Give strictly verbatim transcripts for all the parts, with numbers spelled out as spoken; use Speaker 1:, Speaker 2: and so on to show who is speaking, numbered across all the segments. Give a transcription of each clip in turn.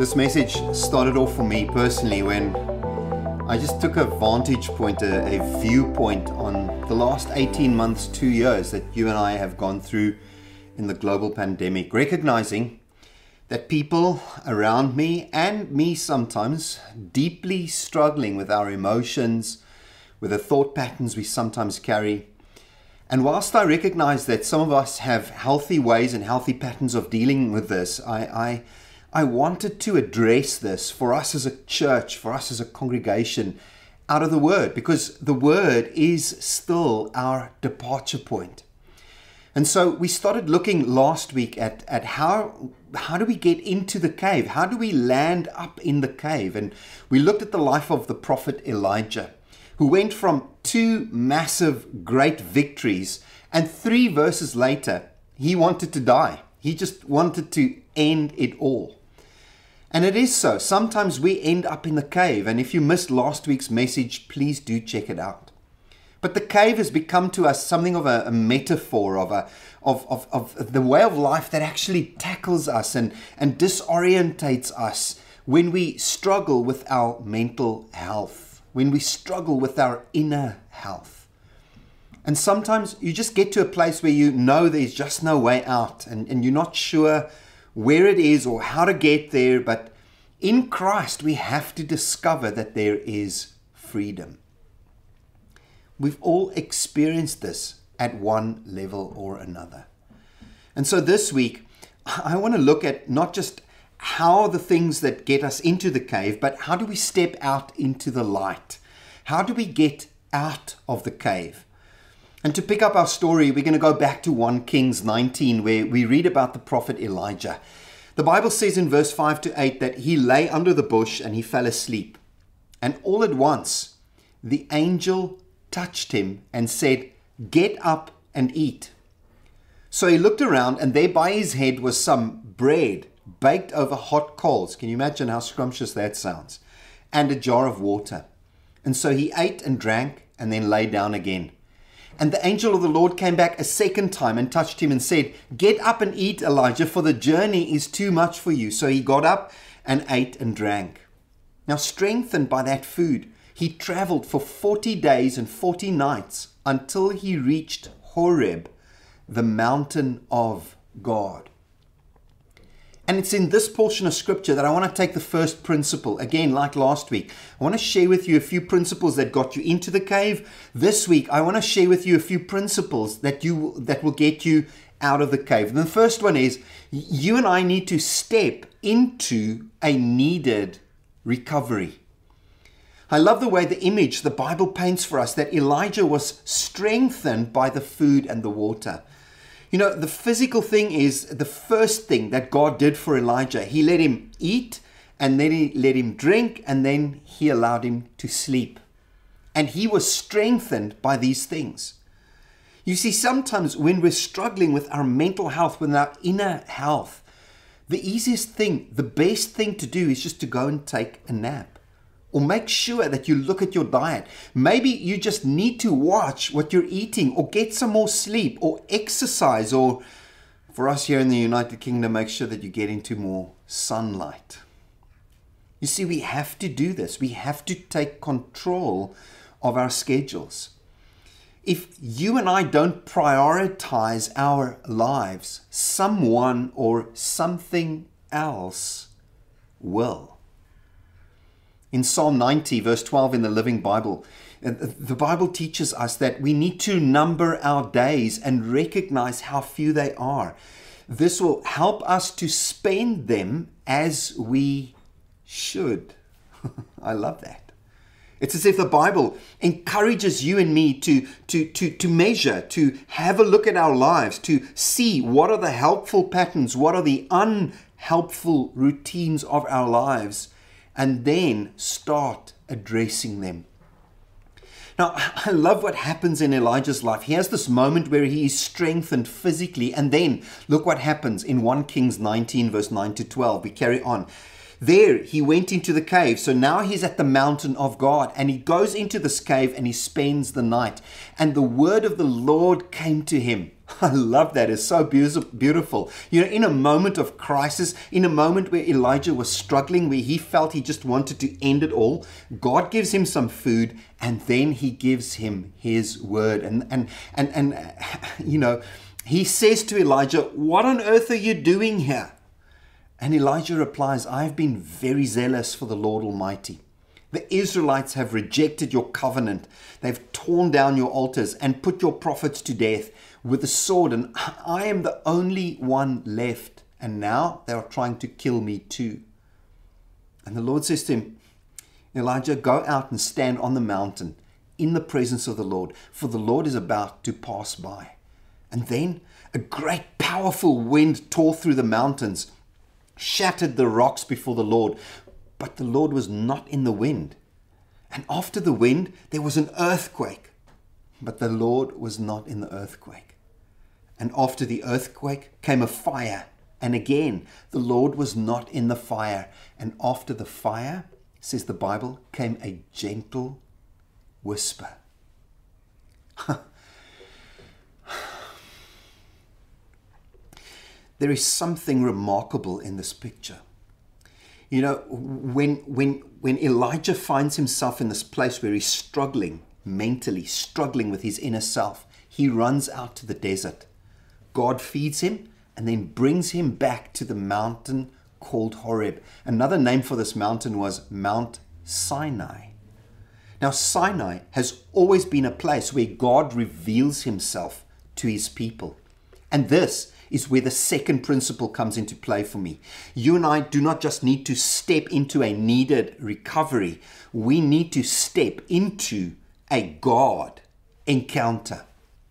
Speaker 1: This message started off for me personally when I just took a vantage point, a, a viewpoint on the last eighteen months, two years that you and I have gone through in the global pandemic, recognizing that people around me and me sometimes deeply struggling with our emotions, with the thought patterns we sometimes carry. And whilst I recognize that some of us have healthy ways and healthy patterns of dealing with this, I, I, I wanted to address this for us as a church, for us as a congregation, out of the Word, because the Word is still our departure point. And so we started looking last week at, at how, how do we get into the cave? How do we land up in the cave? And we looked at the life of the prophet Elijah, who went from two massive, great victories, and three verses later, he wanted to die. He just wanted to end it all. And it is so. Sometimes we end up in the cave, and if you missed last week's message, please do check it out. But the cave has become to us something of a, a metaphor of, a, of, of, of the way of life that actually tackles us and, and disorientates us when we struggle with our mental health, when we struggle with our inner health. And sometimes you just get to a place where you know there's just no way out, and, and you're not sure where it is or how to get there. But in Christ, we have to discover that there is freedom. We've all experienced this at one level or another. And so this week, I want to look at not just how the things that get us into the cave, but how do we step out into the light? How do we get out of the cave? And to pick up our story, we're going to go back to First Kings nineteen, where we read about the prophet Elijah. The Bible says in verse five to eight that he lay under the bush and he fell asleep. And all at once, the angel touched him and said, "Get up and eat." So he looked around, and there by his head was some bread baked over hot coals. Can you imagine how scrumptious that sounds? And a jar of water. And so he ate and drank and then lay down again. And the angel of the Lord came back a second time and touched him and said, "Get up and eat, Elijah, for the journey is too much for you." So he got up and ate and drank. Now, strengthened by that food, he traveled for forty days and forty nights until he reached Horeb, the mountain of God. And it's in this portion of scripture that I want to take the first principle. Again, like last week, I want to share with you a few principles that got you into the cave. This week, I want to share with you a few principles that you that will get you out of the cave. And the first one is, you and I need to step into a needed recovery. I love the way the image the Bible paints for us that Elijah was strengthened by the food and the water. You know, the physical thing is the first thing that God did for Elijah. He let him eat, and then he let him drink, and then he allowed him to sleep. And he was strengthened by these things. You see, sometimes when we're struggling with our mental health, with our inner health, the easiest thing, the best thing to do is just to go and take a nap. Or make sure that you look at your diet. Maybe you just need to watch what you're eating, or get some more sleep, or exercise, or for us here in the United Kingdom, make sure that you get into more sunlight. You see, we have to do this. We have to take control of our schedules. If you and I don't prioritize our lives, someone or something else will. In Psalm ninety, verse twelve in the Living Bible, the Bible teaches us that we need to number our days and recognize how few they are. This will help us to spend them as we should. I love that. It's as if the Bible encourages you and me to, to, to, to measure, to have a look at our lives, to see what are the helpful patterns, what are the unhelpful routines of our lives, and then start addressing them. Now, I love what happens in Elijah's life. He has this moment where he is strengthened physically, and then look what happens in First Kings nineteen, verse nine to twelve. We carry on. There he went into the cave. So now he's at the mountain of God, and he goes into this cave and he spends the night. And the word of the Lord came to him. I love that. It's so beautiful. You know, in a moment of crisis, in a moment where Elijah was struggling, where he felt he just wanted to end it all, God gives him some food, and then he gives him his word. And, and, and, and uh, you know, he says to Elijah, "What on earth are you doing here?" And Elijah replies, "I've been very zealous for the Lord Almighty. The Israelites have rejected your covenant. They've torn down your altars and put your prophets to death with the sword, and I am the only one left. And now they are trying to kill me too." And the Lord says to him, "Elijah, go out and stand on the mountain in the presence of the Lord, for the Lord is about to pass by." And then a great powerful wind tore through the mountains, shattered the rocks before the Lord, but the Lord was not in the wind. And after the wind, there was an earthquake, but the Lord was not in the earthquake. And after the earthquake came a fire, and again, the Lord was not in the fire. And after the fire, says the Bible, came a gentle whisper. There is something remarkable in this picture. You know, when, when, when Elijah finds himself in this place where he's struggling mentally, struggling with his inner self, he runs out to the desert. God feeds him and then brings him back to the mountain called Horeb. Another name for this mountain was Mount Sinai. Now, Sinai has always been a place where God reveals himself to his people. And this is where the second principle comes into play for me. You and I do not just need to step into a needed recovery. We need to step into a God encounter.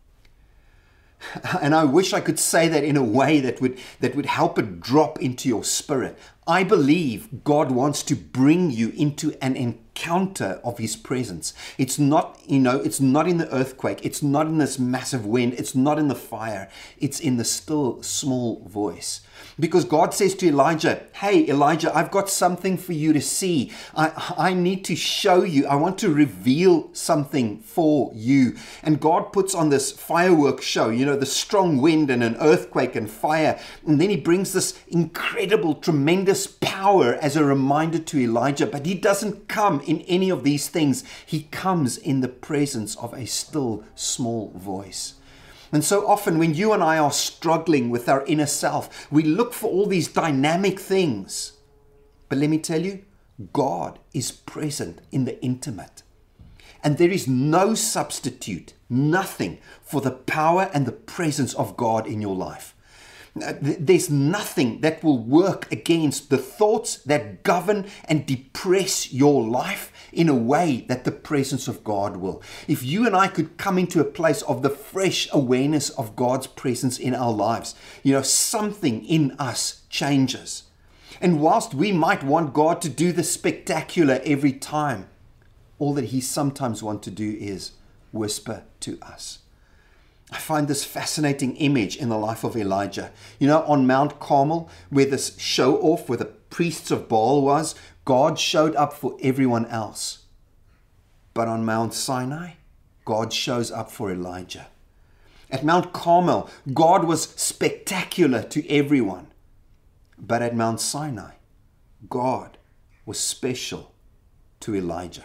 Speaker 1: And I wish I could say that in a way that would, that would help it drop into your spirit. I believe God wants to bring you into an encounter of his presence. It's not, you know, it's not in the earthquake. It's not in this massive wind. It's not in the fire. It's in the still small voice. Because God says to Elijah, "Hey, Elijah, I've got something for you to see. I, I need to show you. I want to reveal something for you." And God puts on this fireworks show, you know, the strong wind and an earthquake and fire. And then he brings this incredible, tremendous power as a reminder to Elijah. But he doesn't come in any of these things. He comes in the presence of a still small voice. And so often when you and I are struggling with our inner self, we look for all these dynamic things. But let me tell you, God is present in the intimate. And there is no substitute, nothing for the power and the presence of God in your life. There's nothing that will work against the thoughts that govern and depress your life in a way that the presence of God will. If you and I could come into a place of the fresh awareness of God's presence in our lives, you know, something in us changes. And whilst we might want God to do the spectacular every time, all that he sometimes wants to do is whisper to us. I find this fascinating image in the life of Elijah. You know, on Mount Carmel, where this show off, where the priests of Baal was, God showed up for everyone else. But on Mount Sinai, God shows up for Elijah. At Mount Carmel, God was spectacular to everyone. But at Mount Sinai, God was special to Elijah.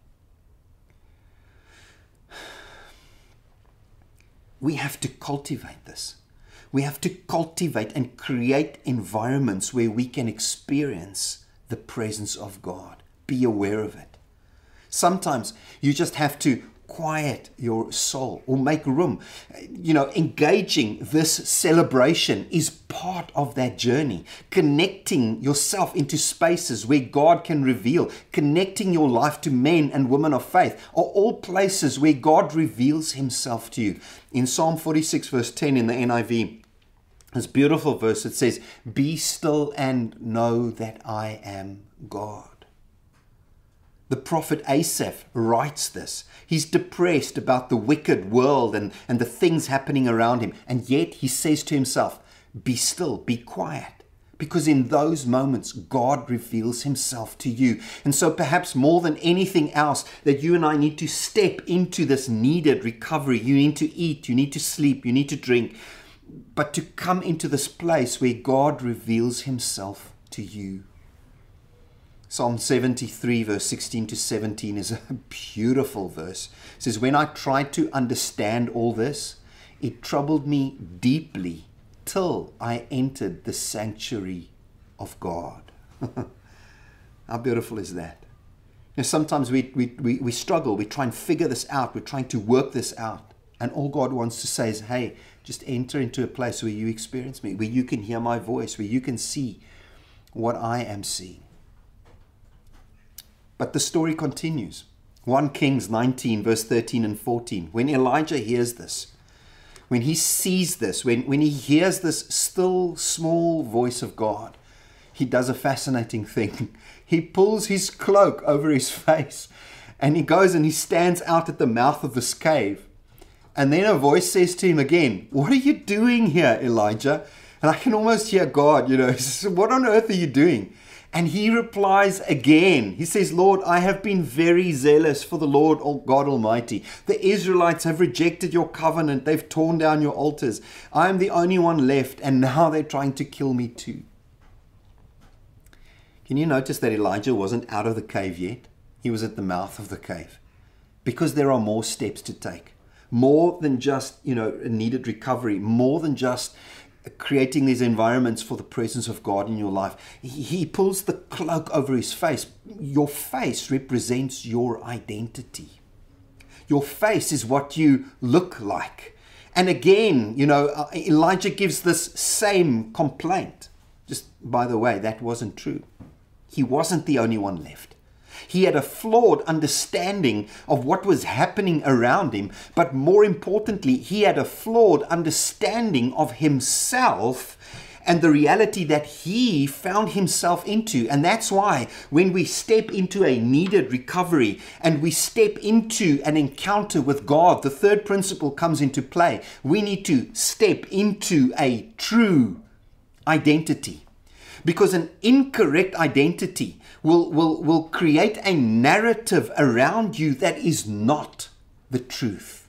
Speaker 1: We have to cultivate this. We have to cultivate and create environments where we can experience the presence of God. Be aware of it. Sometimes you just have to quiet your soul or make room. You know, engaging this celebration is part of that journey. Connecting yourself into spaces where God can reveal, connecting your life to men and women of faith are all places where God reveals himself to you. In Psalm forty-six verse ten in the N I V, this beautiful verse, it says, "Be still and know that I am God." The prophet Asaph writes this. He's depressed about the wicked world and, and the things happening around him. And yet he says to himself, be still, be quiet, Because in those moments, God reveals himself to you. And so perhaps more than anything else, that you and I need to step into this needed recovery. You need to eat, you need to sleep, you need to drink, but to come into this place where God reveals himself to you. Psalm seventy-three, verse sixteen to seventeen is a beautiful verse. It says, when I tried to understand all this, it troubled me deeply till I entered the sanctuary of God. How beautiful is that? You know, sometimes we, we, we, we struggle. We try and figure this out. We're trying to work this out. And all God wants to say is, hey, just enter into a place where you experience me, where you can hear my voice, where you can see what I am seeing. But the story continues. First Kings nineteen, verse thirteen and fourteen. When Elijah hears this, when he sees this, when, when he hears this still small voice of God, he does a fascinating thing. He pulls his cloak over his face and he goes and he stands out at the mouth of this cave. And then a voice says to him again, what are you doing here, Elijah? And I can almost hear God, you know, he says, what on earth are you doing? And he replies again. He says, Lord, I have been very zealous for the Lord God Almighty. The Israelites have rejected your covenant. They've torn down your altars. I am the only one left, and now they're trying to kill me too. Can you notice that Elijah wasn't out of the cave yet? He was at the mouth of the cave. Because there are more steps to take. More than just, you know, a needed recovery. More than just creating these environments for the presence of God in your life. He pulls the cloak over his face. Your face represents your identity. Your face is what you look like. And again, you know, Elijah gives this same complaint. Just by the way, that wasn't true. He wasn't the only one left. He had a flawed understanding of what was happening around him, but more importantly, he had a flawed understanding of himself and the reality that he found himself into. And that's why when we step into a needed recovery and we step into an encounter with God, the third principle comes into play. We need to step into a true identity. Because an incorrect identity will, will, will create a narrative around you that is not the truth.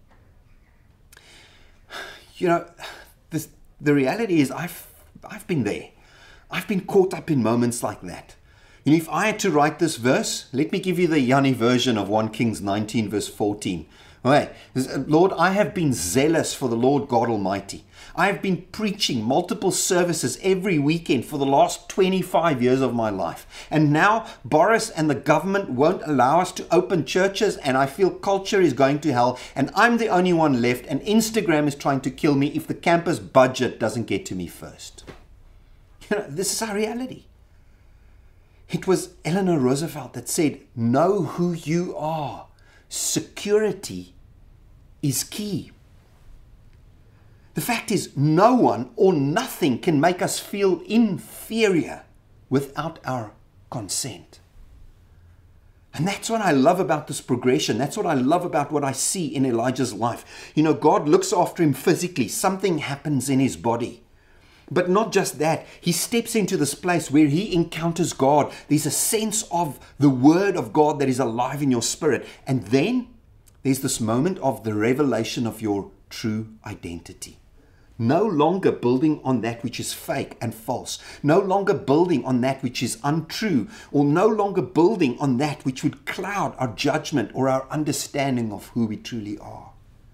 Speaker 1: You know, this, the reality is I've, I've been there. I've been caught up in moments like that. You know, if I had to write this verse, let me give you the Yanni version of First Kings nineteen, verse fourteen. All right. Lord, I have been zealous for the Lord God Almighty. I have been preaching multiple services every weekend for the last twenty-five years of my life. And now Boris and the government won't allow us to open churches, and I feel culture is going to hell, and I'm the only one left, and Instagram is trying to kill me if the campus budget doesn't get to me first. You know, this is our reality. It was Eleanor Roosevelt that said, know who you are. Security is key. The fact is, no one or nothing can make us feel inferior without our consent. And that's what I love about this progression. That's what I love about what I see in Elijah's life. You know, God looks after him physically. Something happens in his body. But not just that, he steps into this place where he encounters God. There's a sense of the word of God that is alive in your spirit. And then there's this moment of the revelation of your true identity. No longer building on that which is fake and false. No longer building on that which is untrue. Or no longer building on that which would cloud our judgment or our understanding of who we truly are.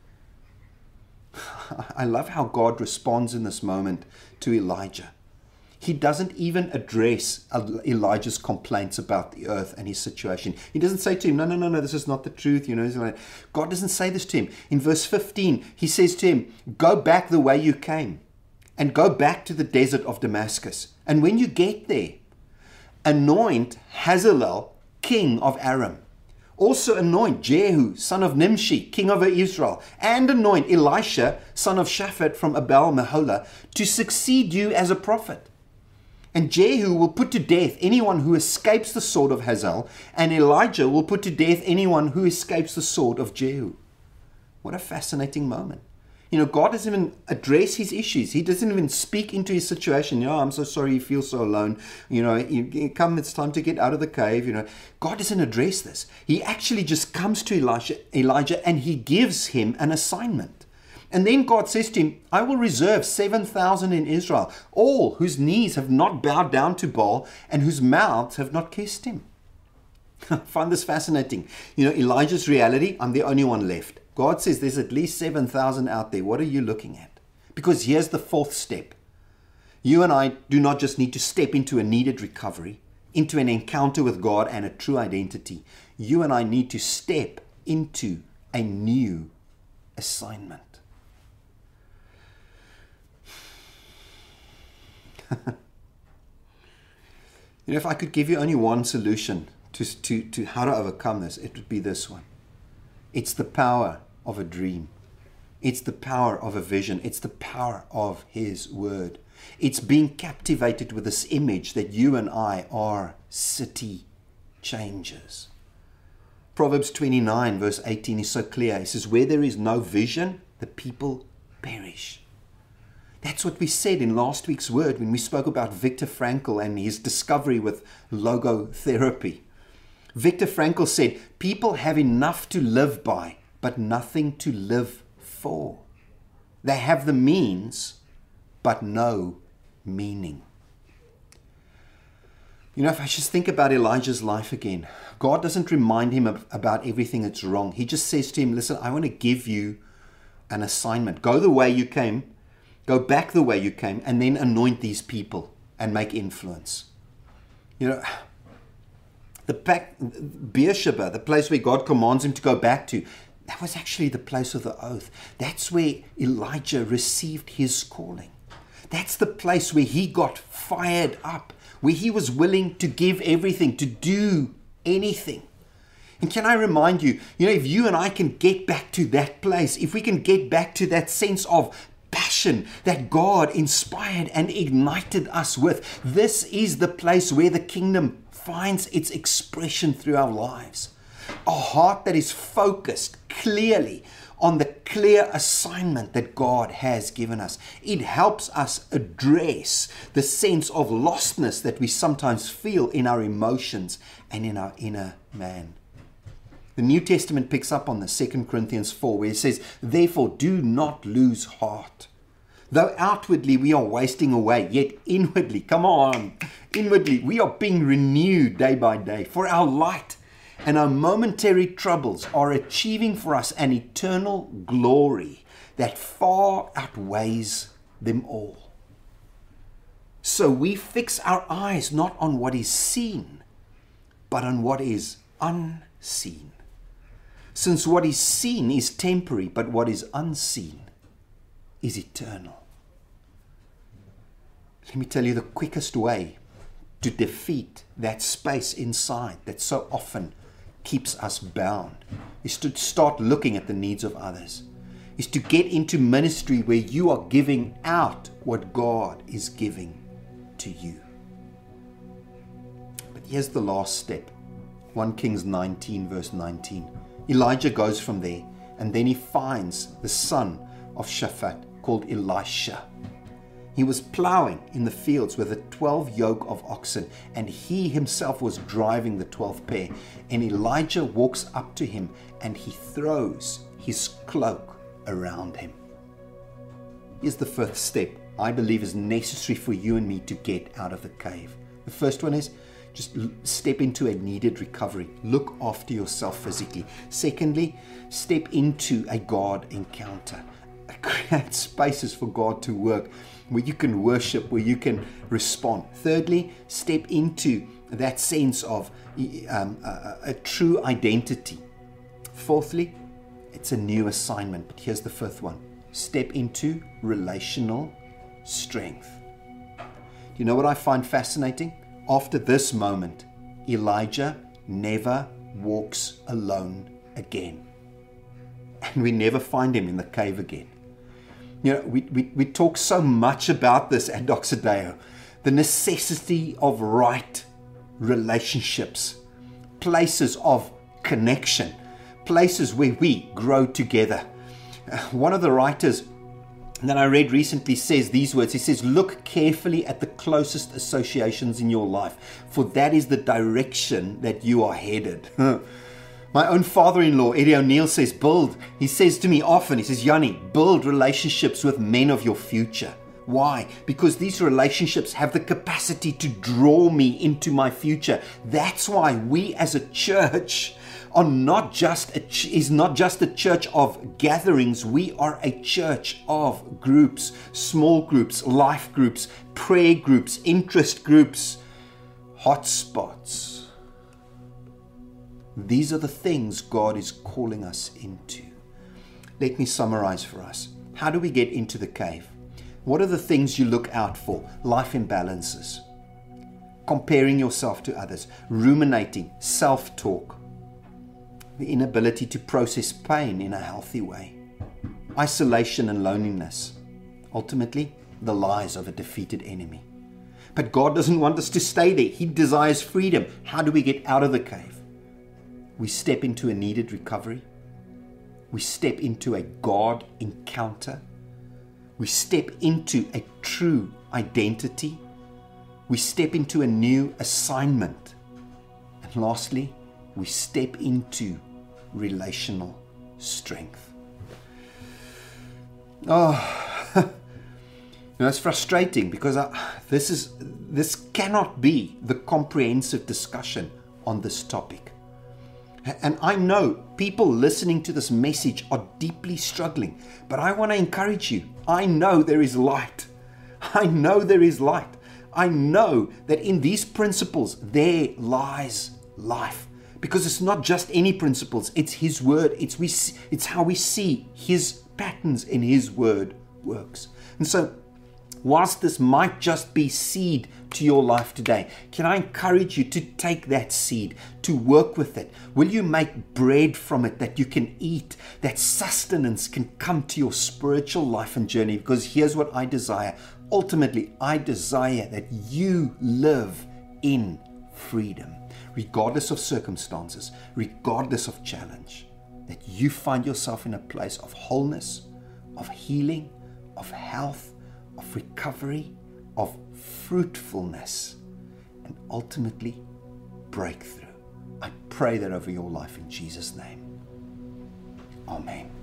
Speaker 1: I love how God responds in this moment to Elijah. He doesn't even address Elijah's complaints about the earth and his situation. He doesn't say to him, no, no, no, no, this is not the truth. You know, God doesn't say this to him. In verse fifteen, he says to him, go back the way you came and go back to the desert of Damascus. And when you get there, anoint Hazael, king of Aram. Also anoint Jehu, son of Nimshi, king over Israel, and anoint Elisha, son of Shaphat from Abel Meholah, to succeed you as a prophet. And Jehu will put to death anyone who escapes the sword of Hazael, and Elijah will put to death anyone who escapes the sword of Jehu. What a fascinating moment. You know, God doesn't even address his issues. He doesn't even speak into his situation. You know, I'm so sorry you feel so alone. You know, you, you come, it's time to get out of the cave. You know, God doesn't address this. He actually just comes to Elijah, Elijah and he gives him an assignment. And then God says to him, I will reserve seven thousand in Israel, all whose knees have not bowed down to Baal and whose mouths have not kissed him. I find this fascinating. You know, Elijah's reality, I'm the only one left. God says there's at least seven thousand out there. What are you looking at? Because here's the fourth step. You and I do not just need to step into a needed recovery, into an encounter with God and a true identity. You and I need to step into a new assignment. You know, if I could give you only one solution to, to, to how to overcome this, it would be this one. It's the power of a dream. It's the power of a vision. It's the power of his word. It's being captivated with this image that you and I are city changers. Proverbs twenty-nine verse eighteen is so clear. It says, where there is no vision, the people perish. That's what we said in last week's word when we spoke about Viktor Frankl and his discovery with logotherapy. Viktor Frankl said, people have enough to live by, but nothing to live for. They have the means, but no meaning. You know, if I just think about Elijah's life again, God doesn't remind him of, about everything that's wrong. He just says to him, listen, I want to give you an assignment. Go the way you came, go back the way you came, and then anoint these people and make influence. You know, The back, Beersheba, the place where God commands him to go back to, that was actually the place of the oath. That's where Elijah received his calling. That's the place where he got fired up, where he was willing to give everything, to do anything. And can I remind you, you know, if you and I can get back to that place, if we can get back to that sense of passion that God inspired and ignited us with, this is the place where the kingdom finds its expression through our lives. A heart that is focused clearly on the clear assignment that God has given us. It helps us address the sense of lostness that we sometimes feel in our emotions and in our inner man. The New Testament picks up on the Second Corinthians four, where it says, therefore do not lose heart. Though outwardly we are wasting away, yet inwardly, come on, inwardly we are being renewed day by day. For our light and our momentary troubles are achieving for us an eternal glory that far outweighs them all. So we fix our eyes not on what is seen, but on what is unseen. Since what is seen is temporary, but what is unseen is eternal. Let me tell you the quickest way to defeat that space inside that so often keeps us bound is to start looking at the needs of others, is to get into ministry where you are giving out what God is giving to you. But here's the last step. First Kings nineteen verse nineteen. Elijah goes from there and then he finds the son of Shaphat called Elisha. He was plowing in the fields with a twelve yoke of oxen, and he himself was driving the twelfth pair. And Elijah walks up to him and he throws his cloak around him. Here's the first step I believe is necessary for you and me to get out of the cave. The first one is just step into a needed recovery. Look after yourself physically. Secondly, step into a God encounter. Create spaces for God to work, where you can worship, where you can respond. Thirdly, step into that sense of um, a, a true identity. Fourthly, it's a new assignment. But here's the fifth one. Step into relational strength. Do you know what I find fascinating? After this moment, Elijah never walks alone again. And we never find him in the cave again. You know, we, we, we talk so much about this at Doxa Deo, the necessity of right relationships, places of connection, places where we grow together. Uh, one of the writers that I read recently says these words. He says, look carefully at the closest associations in your life, for that is the direction that you are headed. My own father-in-law, Eddie O'Neill, says, build, he says to me often, he says, Yanni, build relationships with men of your future. Why? Because these relationships have the capacity to draw me into my future. That's why we as a church are not just a ch- is not just a church of gatherings. We are a church of groups, small groups, life groups, prayer groups, interest groups, hotspots. These are the things God is calling us into. Let me summarize for us. How do we get into the cave? What are the things you look out for? Life imbalances, comparing yourself to others, ruminating, self-talk, the inability to process pain in a healthy way, isolation and loneliness, ultimately the lies of a defeated enemy. But God doesn't want us to stay there. He desires freedom. How do we get out of the cave? We step into a needed recovery. We step into a God encounter. We step into a true identity. We step into a new assignment. And lastly, we step into relational strength. Oh, you know, it's frustrating because I, this is this cannot be the comprehensive discussion on this topic. And I know people listening to this message are deeply struggling, but I want to encourage you. I know there is light. I know there is light. I know that in these principles there lies life. Because it's not just any principles, it's His Word. It's we. It's how we see His patterns in His Word works. And so, whilst this might just be seed to your life today, can I encourage you to take that seed, to work with it? Will you make bread from it that you can eat, that sustenance can come to your spiritual life and journey? Because here's what I desire. Ultimately, I desire that you live in freedom, regardless of circumstances, regardless of challenge, that you find yourself in a place of wholeness, of healing, of health, of recovery, of fruitfulness, and ultimately breakthrough. I pray that over your life in Jesus' name. Amen.